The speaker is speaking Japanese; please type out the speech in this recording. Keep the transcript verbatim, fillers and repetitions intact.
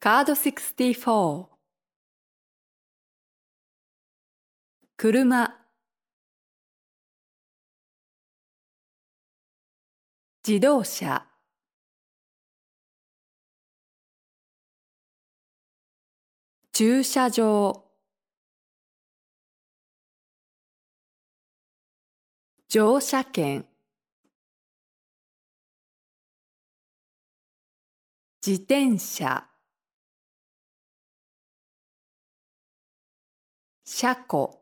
カードろくじゅうよん。車、自動車、駐車場、乗車券、自転車、車庫、